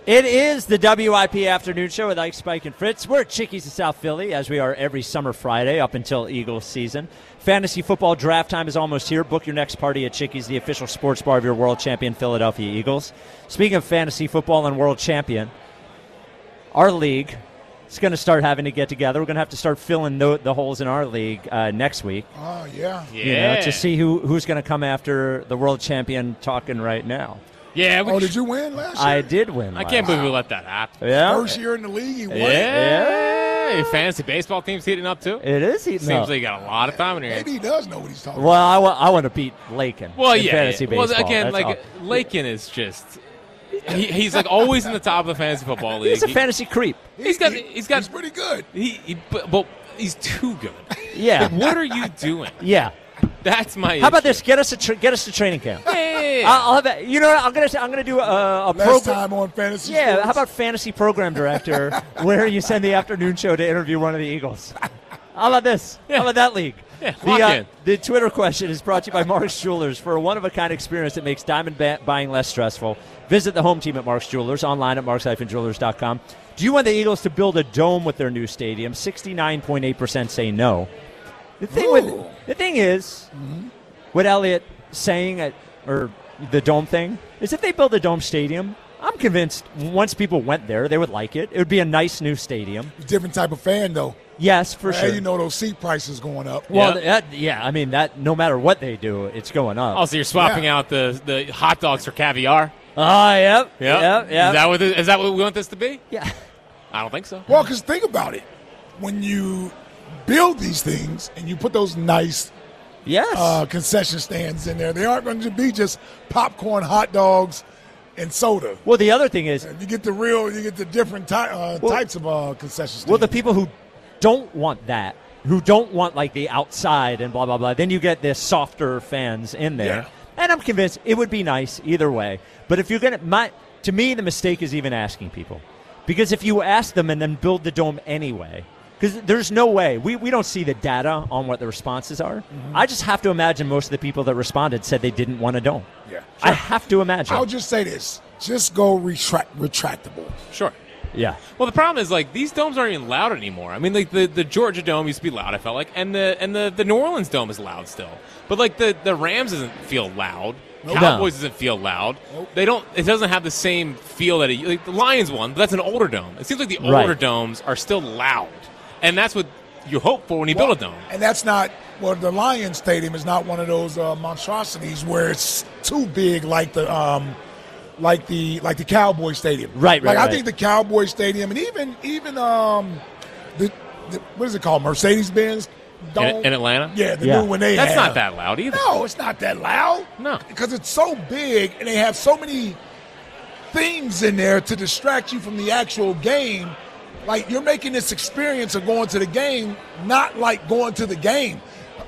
It is the WIP Afternoon Show with Ike, Spike, and Fritz. We're at Chickies in South Philly, as we are every summer Friday up until Eagles season. Fantasy football draft time is almost here. Book your next party at Chickies, the official sports bar of your world champion Philadelphia Eagles. Speaking of fantasy football and world champion, our league is going to start having to get together. We're going to have to start filling the holes in our league next week. Oh, yeah. To see who's going to come after the world champion talking right now. Yeah. Did you win last year? I did win. I can't believe we let that happen. Yeah. First year in the league, he won. Yeah. Your fantasy baseball team's heating up, too? It is heating up. Seems like you got a lot of time in your hands. Maybe he does know what he's talking Well, about. I want to beat Lakin. Well, in yeah. fantasy baseball. Well, again, That's Lakin is just he's like always in the top of the fantasy football league. He's a fantasy creep. He's pretty good. But he's too good. Yeah. Like, what are you doing? Yeah. That's my. How about issue. this? Get us to training camp. Yeah. I'll have that. You know what? I'm gonna do a Less program. time on fantasy Yeah. sports. How about fantasy program director, where you send the afternoon show to interview one of the Eagles? How about this? Yeah. How about that league? Yeah, lock in. The Twitter question is brought to you by Mark's Jewelers. For a one-of-a-kind experience that makes diamond buying less stressful, visit the home team at Mark's Jewelers, online at marks-jewelers.com. Do you want the Eagles to build a dome with their new stadium? 69.8% say no. The thing is, what Elliott saying or the dome thing is if they build a dome stadium, I'm convinced once people went there, they would like it. It would be a nice new stadium. Different type of fan, though. Yes, for sure. You know those seat prices going up. Well, I mean, that no matter what they do, it's going up. Also, you're swapping out the hot dogs for caviar. Yep. Is that what we want this to be? Yeah. I don't think so. Well, because think about it. When you build these things and you put those nice concession stands in there, they aren't going to be just popcorn, hot dogs, and soda. Well, the other thing is you get the different types of concession stands. Well, the people who don't want that, who don't want like the outside and blah blah blah, then you get the softer fans in there. Yeah. And I'm convinced it would be nice either way. But if you're to me, the mistake is even asking people, because if you ask them and then build the dome anyway. Because there's no way. We don't see the data on what the responses are. Mm-hmm. I just have to imagine most of the people that responded said they didn't want a dome. Yeah, sure. I have to imagine. I'll just say this. Just go retractable. Sure. Yeah. Well, the problem is, like, these domes aren't even loud anymore. I mean, like, the Georgia Dome used to be loud, I felt like, and the New Orleans Dome is loud still. But, like, the Rams doesn't feel loud. Nope. Cowboys doesn't feel loud. Nope. It doesn't have the same feel that like the Lions one, but that's an older dome. It seems like the older domes are still loud. And that's what you hope for when you build a dome. And that's not, the Lions Stadium is not one of those monstrosities where it's too big like the Cowboy Stadium. Right. I think the Cowboy Stadium and even the what is it called? Mercedes-Benz Dome in Atlanta? Yeah, the new one they have. That's not that loud either. No, it's not that loud. No. Because it's so big and they have so many things in there to distract you from the actual game. Like, you're making this experience of going to the game not like going to the game.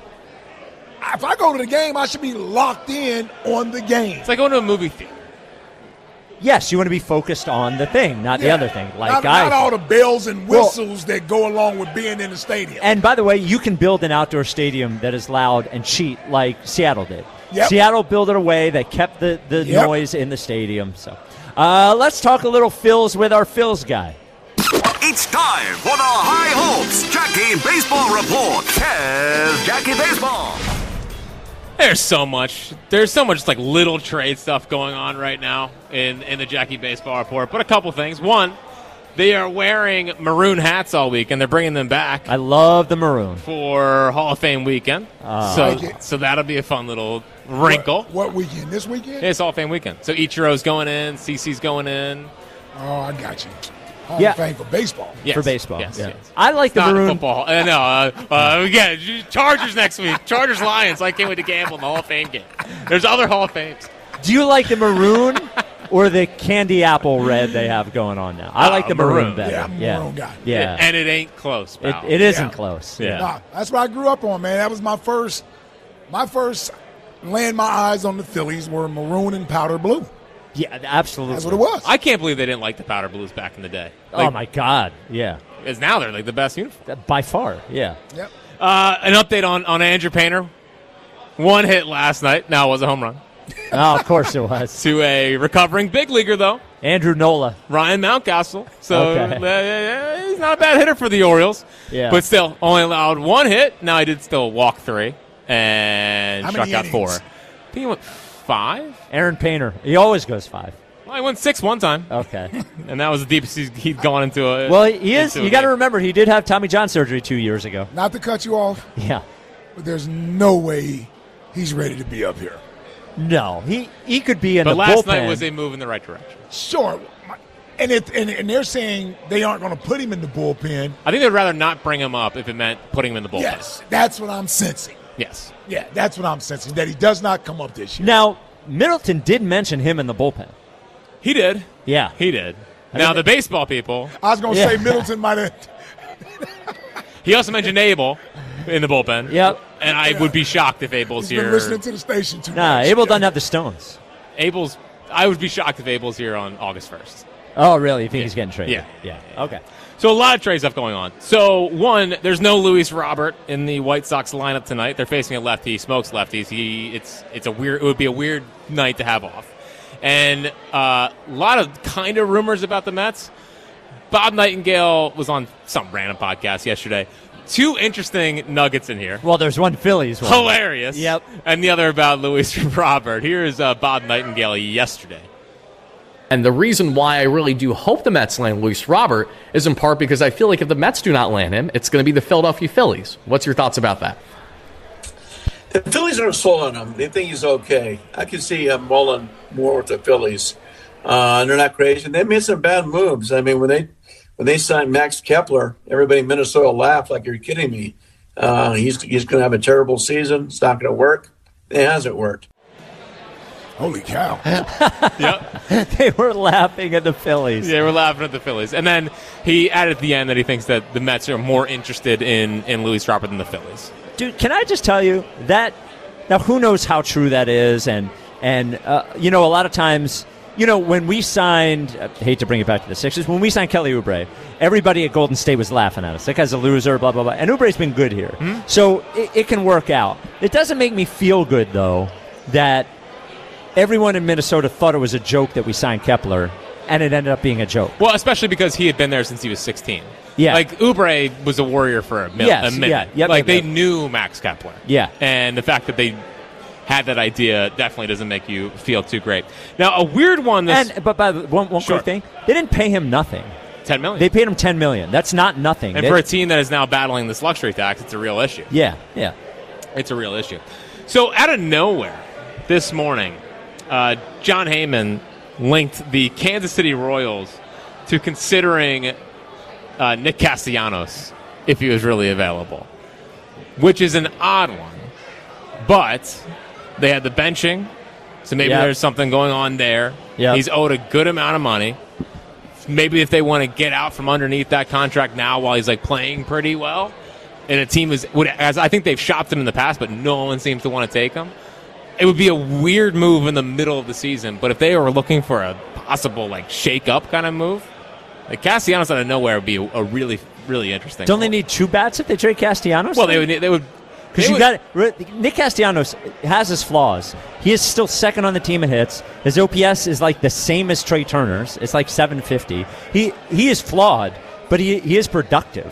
If I go to the game, I should be locked in on the game. It's like going to a movie theater. Yes, you want to be focused on the thing, not the other thing. Like not all the bells and whistles that go along with being in the stadium. And by the way, you can build an outdoor stadium that is loud and cheat like Seattle did. Yep. Seattle built it a way that kept the noise in the stadium. So let's talk a little Phils with our Phils guy. It's time for the High Hopes Jackie Baseball Report. Here's Jackie Baseball. There's so much like little trade stuff going on right now in the Jackie Baseball Report. But a couple things. One, they are wearing maroon hats all week, and they're bringing them back. I love the maroon for Hall of Fame weekend. So that'll be a fun little wrinkle. What weekend? This weekend? Yeah, it's Hall of Fame weekend. So Ichiro's going in, CC's going in. Oh, I got you. Hall of Fame for baseball. Yes. For baseball. Yes. I like the maroon. Football. No, Chargers next week. Chargers Lions. I can't wait to gamble in the Hall of Fame game. There's other Hall of Fames. Do you like the maroon or the candy apple red they have going on now? I like the maroon better. Yeah, I'm a maroon guy. Yeah. And it ain't close, pal. It isn't close. Yeah. Nah, that's what I grew up on, man. That was my first laying my eyes on the Phillies were maroon and powder blue. Yeah, absolutely. That's what it was. I can't believe they didn't like the powder blues back in the day. Oh, my God. Yeah. Because now they're like the best uniform. By far, yeah. Yep. An update on Andrew Painter. One hit last night. Now it was a home run. Oh, of course it was. To a recovering big leaguer, though. Andrew Nola. Ryan Mountcastle. So Okay. he's not a bad hitter for the Orioles. Yeah. But still, only allowed 1 hit. Now, he did still walk 3 and How struck many out 4. innings? I think he went 5. Aaron Painter. He always goes 5. Well, he went 6 one time. Okay. And that was the deepest he'd gone into a. Well, he is. into a You got to game. remember, he did have Tommy John surgery 2 years ago. Not to cut you off, Yeah. but there's no way he's ready to be up here. No, he could be in But the last bullpen. night was a move in the right direction. Sure. And they're saying they aren't going to put him in the bullpen. I think they'd rather not bring him up if it meant putting him in the bullpen. Yes, that's what I'm sensing. Yes. Yeah, that's what I'm sensing, that he does not come up this year. Now, Middleton did mention him in the bullpen. He did. Yeah. He did. Now, the baseball people, I was going to Yeah. say Middleton might have. he also mentioned Abel in the bullpen. Yep. And I would be shocked if Abel's He's been here. listening to the station too Nah, much. Abel doesn't have the stones. I would be shocked if Abel's here on August 1st. Oh, really? You think he's getting traded? Yeah. Yeah. Okay. So a lot of trade stuff going on. So one, there's no Luis Robert in the White Sox lineup tonight. They're facing a lefty. He smokes lefties. It would be a weird night to have off. And a lot of kind of rumors about the Mets. Bob Nightingale was on some random podcast yesterday. 2 interesting nuggets in here. Well, there's one Phillies one. Hilarious. Yep. And the other about Luis Robert. Here's Bob Nightingale yesterday. And the reason why I really do hope the Mets land Luis Robert is in part because I feel like if the Mets do not land him, it's going to be the Philadelphia Phillies. What's your thoughts about that? The Phillies aren't sold on him. They think he's okay. I can see him rolling more with the Phillies. They're not crazy. They made some bad moves. I mean, when they signed Max Kepler, everybody in Minnesota laughed like, "You're kidding me." He's going to have a terrible season. It's not going to work. It hasn't worked. Holy cow. Yep. They were laughing at the Phillies. Yeah, we're laughing at the Phillies. And then he added at the end that he thinks that the Mets are more interested in Luis Robert than the Phillies. Dude, can I just tell you that now who knows how true that is? And a lot of times, when we signed, I hate to bring it back to the Sixers, when we signed Kelly Oubre, everybody at Golden State was laughing at us. That guy's a loser, blah, blah, blah. And Oubre's been good here. Mm-hmm. So it can work out. It doesn't make me feel good, though, that everyone in Minnesota thought it was a joke that we signed Kepler, and it ended up being a joke. Well, especially because he had been there since he was 16. Yeah. Like, Oubre was a Warrior for a minute. Yes, yeah, yep, they yep. knew Max Kepler. Yeah. And the fact that they had that idea definitely doesn't make you feel too great. Now, a weird one. But by the one Sure. quick thing, they didn't pay him nothing. $10 million. They paid him $10 million. That's not nothing. And for a team that is now battling this luxury tax, it's a real issue. Yeah. It's a real issue. So out of nowhere this morning, John Heyman linked the Kansas City Royals to considering Nick Castellanos if he was really available, which is an odd one. But they had the benching, so maybe Yep. there's something going on there. Yep. He's owed a good amount of money. Maybe if they want to get out from underneath that contract now while he's playing pretty well, and a team as I think they've shopped him in the past, but no one seems to want to take him. It would be a weird move in the middle of the season, but if they were looking for a possible shake-up kind of move, Castellanos out of nowhere would be a really, really interesting. Don't they need 2 bats if they trade Castellanos? Well, they would. Because Nick Castellanos has his flaws. He is still second on the team in hits. His OPS is the same as Trey Turner's. It's 750. He is flawed, but he is productive.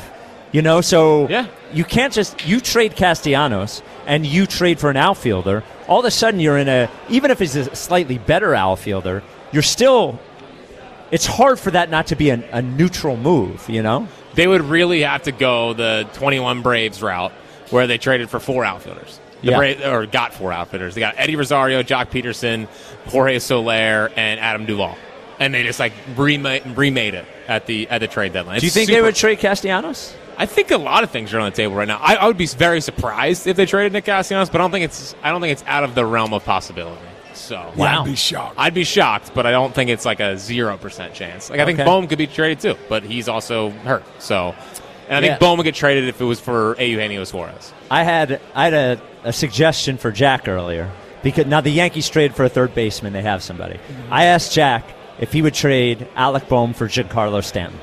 So Yeah. you can't you trade Castellanos and you trade for an outfielder. All of a sudden you're even if he's a slightly better outfielder, you're still. It's hard for that not to be a neutral move. They would really have to go the 21 Braves route, where they traded for 4 outfielders. Got 4 outfielders. They got Eddie Rosario, Jock Peterson, Jorge Soler, and Adam Duvall. And they just remade it at the trade deadline. Do you think they would trade Castellanos? I think a lot of things are on the table right now. I would be very surprised if they traded Nick Castellanos, but I don't think it's out of the realm of possibility. So Wow. I'd be shocked. I'd be shocked, but I don't think it's a 0% chance. I think Okay. Bohm could be traded too, but he's also hurt. So, and I think Yeah. Bohm would get traded if it was for Eugenio Suarez. I had a suggestion for Jack earlier because now the Yankees trade for a third baseman. They have somebody. I asked Jack if he would trade Alec Bohm for Giancarlo Stanton,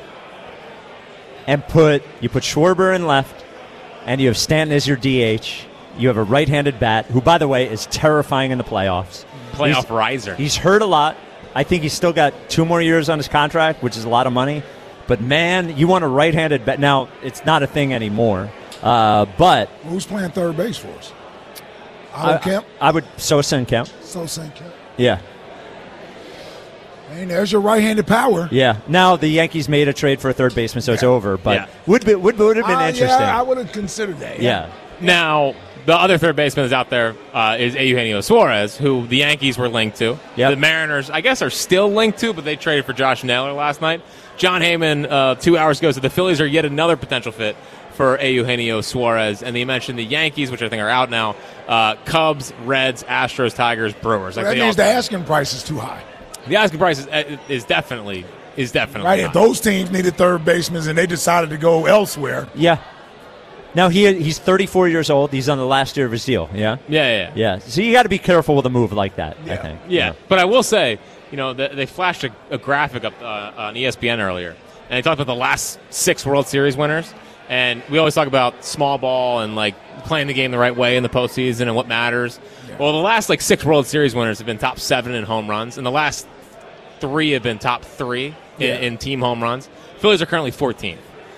and you put Schwarber in left, and you have Stanton as your DH. You have a right-handed bat who, by the way, is terrifying in the playoffs. Playoff riser. He's hurt a lot. I think he's still got 2 more years on his contract, which is a lot of money. But, man, you want a right-handed bat. Now, it's not a thing anymore. But who's playing third base for us? Kemp? I would Sosa and Kemp. Sosa and Kemp. Yeah. And there's your right-handed power. Yeah. Now the Yankees made a trade for a third baseman, so it's over. But would have been interesting. Yeah, I would have considered that. Yeah. Now, the other third baseman that's out there is Eugenio Suarez, who the Yankees were linked to. Yep. The Mariners, I guess, are still linked to, but they traded for Josh Naylor last night. John Heyman, 2 hours ago, said the Phillies are yet another potential fit for Eugenio Suarez. And they mentioned the Yankees, which I think are out now, Cubs, Reds, Astros, Tigers, Brewers. That means the asking price is too high. The asking price is definitely right. high. If those teams needed third basemen and they decided to go elsewhere. Yeah. Now he's 34 years old. He's on the last year of his deal. Yeah. Yeah. So you got to be careful with a move like that. Yeah. I think. Yeah. But I will say, they flashed a graphic up on ESPN earlier, and they talked about the last 6 World Series winners. And we always talk about small ball and like playing the game the right way in the postseason and what matters. Yeah. Well, the last 6 World Series winners have been top 7 in home runs, and the last 3 have been top 3 in team home runs. Phillies are currently 14th.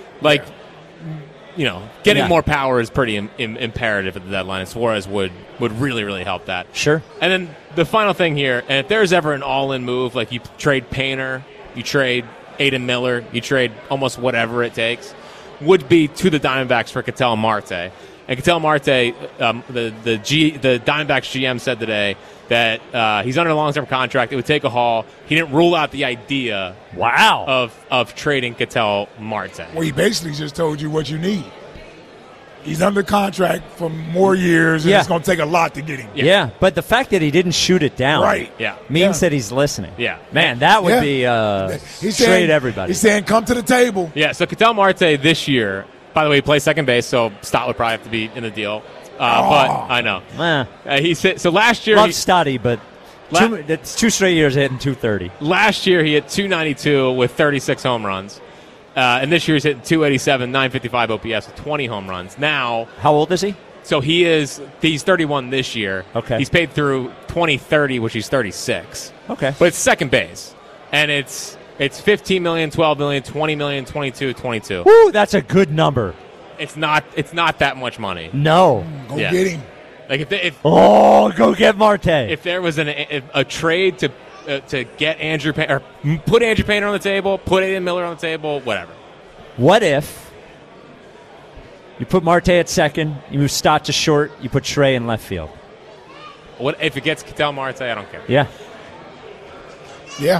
Getting more power is pretty imperative at the deadline, and Suarez would really, really help that. Sure. And then the final thing here, and if there's ever an all-in move, like you trade Painter, you trade Aiden Miller, you trade almost whatever it takes, would be to the Diamondbacks for Ketel Marte. And Ketel Marte, the Diamondbacks GM said today that he's under a long-term contract. It would take a haul. He didn't rule out the idea of trading Ketel Marte. Well, he basically just told you what you need. He's under contract for more years, and it's going to take a lot to get him. Yeah, but the fact that he didn't shoot it down means that he's listening. Yeah. Man, that would be trade everybody. He's saying, come to the table. Yeah, so Ketel Marte this year, by the way, he plays second base, so Stott would probably have to be in the deal. But I know. He said, so last year... Love Stotty, but it's 2 straight years hitting 230. Last year he hit 292 with 36 home runs. And this year he's hitting 287, 955 OPS with 20 home runs. Now... How old is he? So he's 31 this year. Okay. He's paid through 2030, which he's 36. Okay. But it's second base. And it's 15 million, 12 million, 20 million, 22, 22. Woo, that's a good number. It's not that much money. No. Go get him. Like go get Marte. If there was a trade to get Andrew Painter, or put Andrew Painter on the table, put Aiden Miller on the table, whatever. What if you put Marte at second, you move Stott to short, you put Trey in left field? What if it gets Ketel Marte? I don't care. Yeah. Yeah.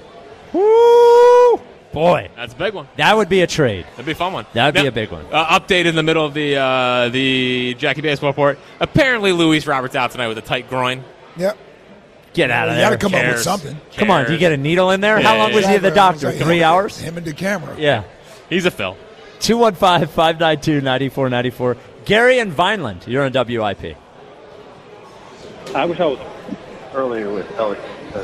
Woo! Boy, that's a big one. That would be a trade. That'd be a fun one. That'd be a big one. Update in the middle of the Jackie Baseball Report. Apparently, Luis Robert's out tonight with a tight groin. Yep. Get out of there. You got to come up with something. Come on, do you get a needle in there? Yeah, How long was he at the doctor? 3 hours? Him and the camera. Yeah. He's a Phil. 215-592-9494. Gary and Vineland, you're on WIP. I wish I was earlier with Elliott.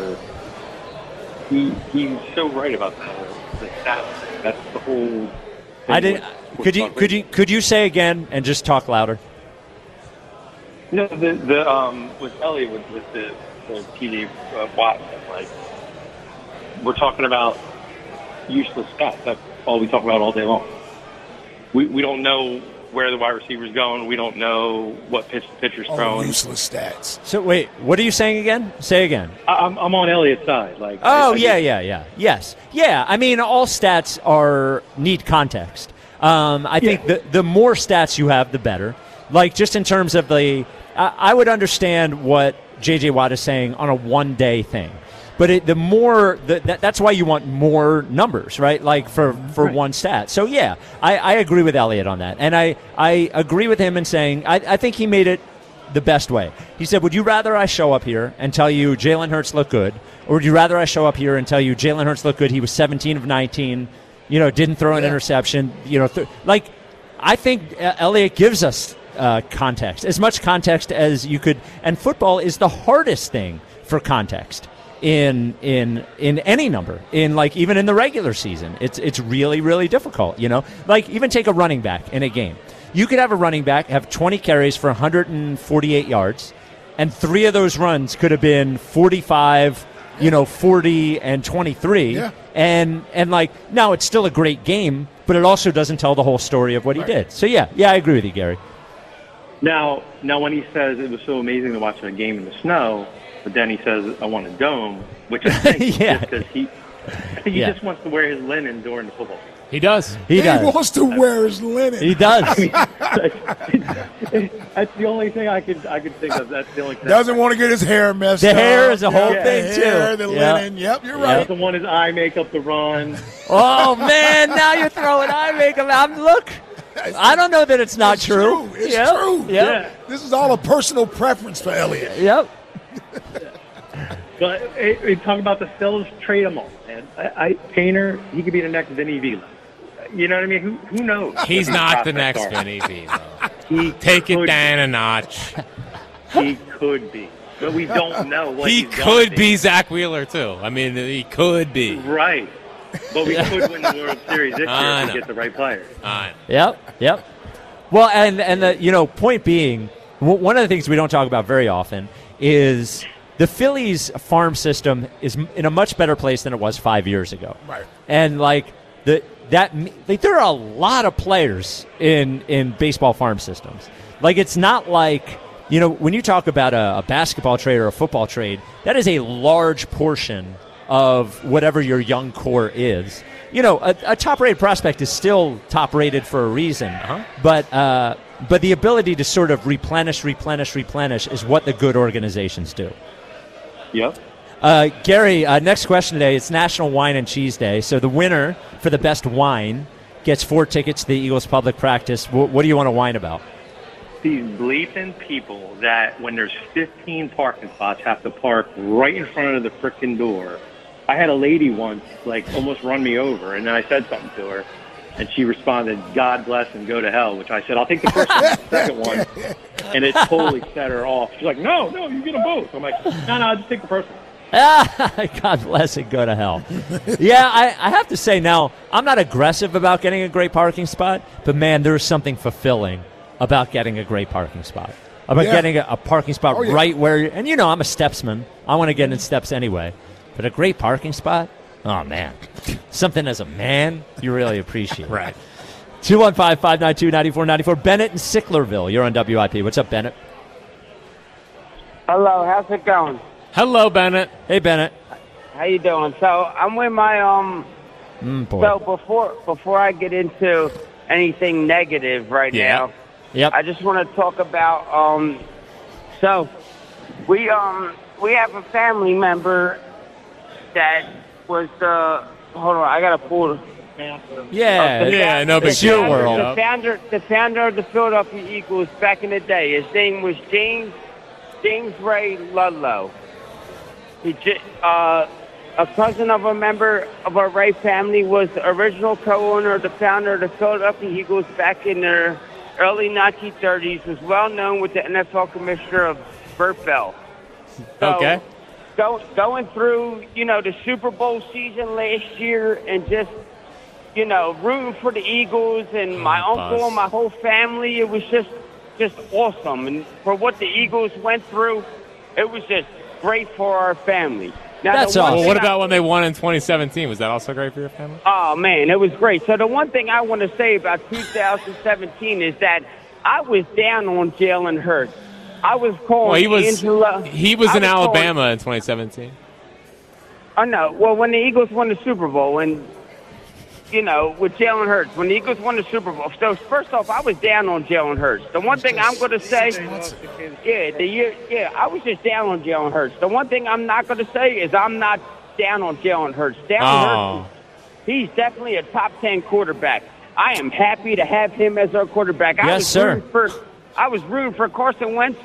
He's so right about the stats. That's the whole thing. I didn't. Could you say again and just talk louder? No, with Elliott with the TJ Watt, like we're talking about useless stats. That's all we talk about all day long. We don't know where the wide receiver's going. We don't know what pitch the pitcher's throwing. Useless stats. So wait, what are you saying again? Say again. I'm on Elliott's side. Like, yes, yeah. I mean, all stats need context. I think the more stats you have, the better. Like just in terms of I would understand what J.J. Watt is saying on a one-day thing. But that's why you want more numbers, right? Like for one stat. So yeah, I agree with Elliott on that, and I agree with him in saying I think he made it the best way. He said, "Would you rather I show up here and tell you Jalen Hurts looked good, or would you rather I show up here and tell you Jalen Hurts looked good? He was 17 of 19, didn't throw an interception, I think Elliott gives us context, as much context as you could, and football is the hardest thing for context." In any number, even in the regular season, it's really, really difficult. Like even take a running back in a game. You could have a running back have 20 carries for 148 yards, and 3 of those runs could have been 45 40 and 23. Yeah. And like, now it's still a great game, but it also doesn't tell the whole story of what he did. So, yeah, I agree with you, Gary. Now, when he says it was so amazing to watch a game in the snow, but then he says, I want a dome, which I think is Yeah. just because he just wants to wear his linen during the football game. He does. He does. wants to wear his linen. He does. That's the only thing I could think of. That's the only thing. Doesn't want to get his hair messed The up. hair is a whole Yeah, thing, the hair, too. the Yeah. linen. Yep, you're He right. doesn't want his eye makeup to run. Oh, man, now you're throwing eye makeup out. Look, I don't know that it's not true. It's Yep. true. Yep. Yeah. This is all a personal preference for Elliott. Yep. But talk about the Phillies, trade them all, man. Painter, he could be the next Vinny Vila. You know what I mean? Who knows? He's not the Prospects next are. Vinny Vila. He Take it could down a notch. be. He could be, but we don't know what He he's gonna could be Zach Wheeler, too. I mean, he could be. Right. But we could win the World Series this year I if know. we get the right players. Yep. Well, and the point being, one of the things we don't talk about very often is the Phillies farm system is in a much better place than it was 5 years ago. Right. And there are a lot of players in baseball farm systems. Like, it's not like, when you talk about a basketball trade or a football trade, that is a large portion of whatever your young core is. A top-rated prospect is still top-rated for a reason. But the ability to sort of replenish is what the good organizations do. Yep. Gary, next question today. It's National Wine and Cheese Day. So the winner for the best wine gets 4 tickets to the Eagles public practice. What do you want to whine about? These bleeping people that when there's 15 parking spots have to park right in front of the frickin' door. I had a lady once, almost run me over, and then I said something to her, and she responded, God bless and go to hell, which I said, I'll take the first one, the second one. And it totally set her off. She's like, no, you get them both. I'm like, no, I'll just take the first one. God bless and go to hell. Yeah, I have to say now, I'm not aggressive about getting a great parking spot, but, man, there's something fulfilling about getting a great parking spot. About getting a parking spot right where – and, I'm a stepsman. I want to get in steps anyway. But a great parking spot, oh, man. Something as a man you really appreciate. Right. 215-592-9494. Bennett in Sicklerville. You're on WIP. What's up, Bennett? Hello, how's it going? Hello, Bennett. Hey, Bennett. How you doing? So I'm with my Boy. So before I get into anything negative right now, Yep. I just want to talk about so we have a family member that was hold on, I gotta pull. Yeah, no big It's your deal. world. The founder of the Philadelphia Eagles back in the day. His name was James Ray Ludlow. A cousin of a member of our Ray family was the original co-owner, the founder of the Philadelphia Eagles back in the early 1930s. Was well known with the NFL commissioner of Bert Bell. So, Okay. Going through, the Super Bowl season last year and just, rooting for the Eagles and my uncle and my whole family, it was just awesome. And for what the Eagles went through, it was just great for our family. Now, That's the one awesome. Well, thing what about when they won in 2017? Was that also great for your family? Oh, man, it was great. So the one thing I want to say about 2017 is that I was down on Jalen Hurts. I was calling Well, he was in calling- Alabama in 2017. I know. Well, when the Eagles won the Super Bowl and, with Jalen Hurts, when the Eagles won the Super Bowl. So, first off, I was down on Jalen Hurts. The one thing I'm going to say, I was just down on Jalen Hurts. The one thing I'm not going to say is I'm not down on Jalen Hurts. Hurts, he's definitely a top 10 quarterback. I am happy to have him as our quarterback. Yes, sir. I was rooting for Carson Wentz.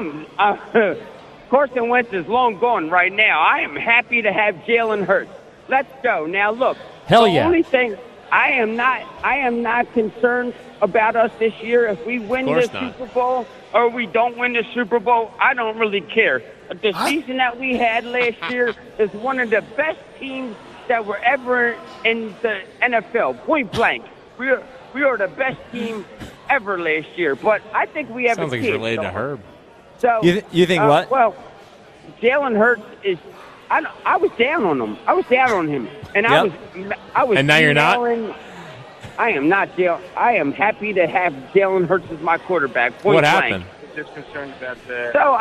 Carson Wentz is long gone right now. I am happy to have Jalen Hurts. Let's go. Now, look. Hell the yeah. only thing I am not concerned about us this year. If we win the Super Bowl or we don't win the Super Bowl, I don't really care. The season that we had last year is one of the best teams that were ever in the NFL. Point blank. We are the best team ever last year. But I think we have Sounds a like kid. he's related to Herb. So You think what? Well, Jalen Hurts is I was down on him. I was down on him, and Yep. I was. And now you're not? I am not Jalen. I am happy to have Jalen Hurts as my quarterback. Point What blank. happened? Just concerned about the. So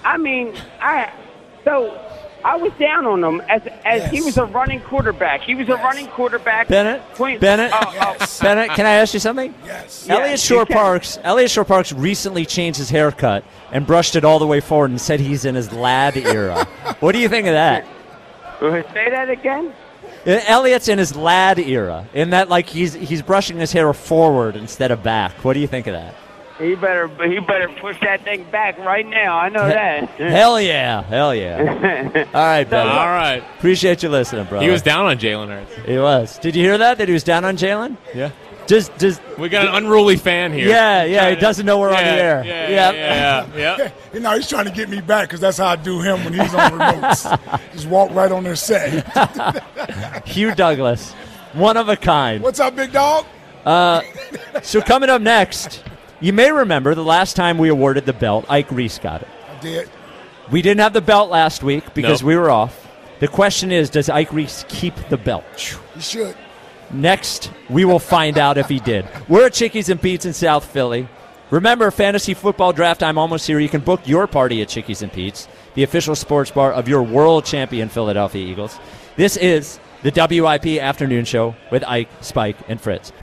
I was down on him as he was a running quarterback. He was a running quarterback. Bennett, Bennett, can I ask you something? Yes. Elliott Shore Parks recently changed his haircut and brushed it all the way forward and said he's in his lad era. What do you think of that? Say that again. Elliott's in his lad era, in that like he's brushing his hair forward instead of back. What do you think of that? He better push that thing back right now. I know that. Hell yeah. All right, Ben. All right. Appreciate you listening, bro. He was down on Jalen Hurts. He was. Did you hear that? That he was down on Jalen? Yeah. Does We got an unruly fan here. Yeah. He doesn't know we're on the air. Yeah. You know, he's trying to get me back because that's how I do him when he's on remotes. Just walk right on their set. Hugh Douglas, one of a kind. What's up, big dog? So coming up next, you may remember the last time we awarded the belt, Ike Reese got it. I did. We didn't have the belt last week because Nope. we were off. The question is, does Ike Reese keep the belt? He should. Next, we will find out if he did. We're at Chickies and Pete's in South Philly. Remember, fantasy football draft time almost here. You can book your party at Chickies and Pete's, the official sports bar of your world champion Philadelphia Eagles. This is the WIP Afternoon Show with Ike, Spike, and Fritz.